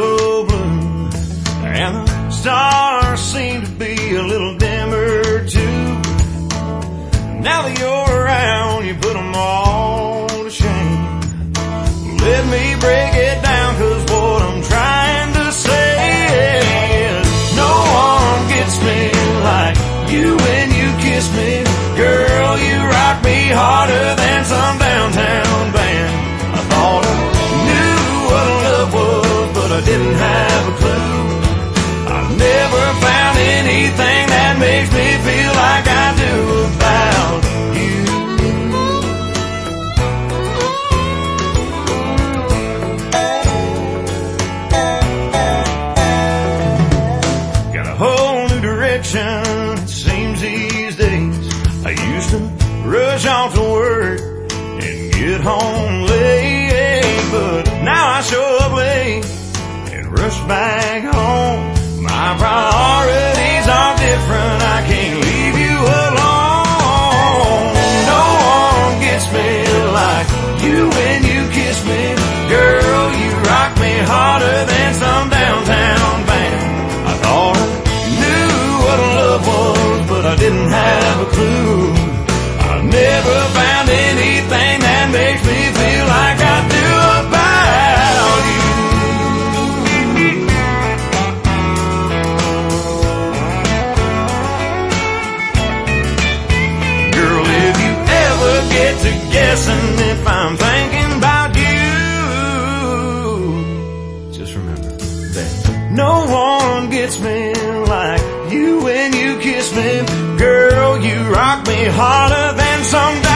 so blue, and the stars seem to be a little dimmer too. Now that you're around, you put them all to shame. Let me break it down, 'cause what I'm trying to say is no one gets me like you when you kiss me. Girl, you rock me harder than some downtown band. I thought I knew what love was, but I didn't have a clue. I've never found anything that makes me feel like I do about you. Got a whole new direction, it seems these days. I used to rush off to work and get home late, but now I show up late and rush back home. My priorities are different, I can't leave you alone. No one gets me like you when you kiss me. Girl, you rock me harder than some downtown band. I thought I knew what love was, but I didn't have a clue. I've never found anything that makes me feel like I do about you. Girl, if you ever get to guessing if I'm thinking about you, just remember that no one gets me like you when you kiss me. Girl, you rock me harder than some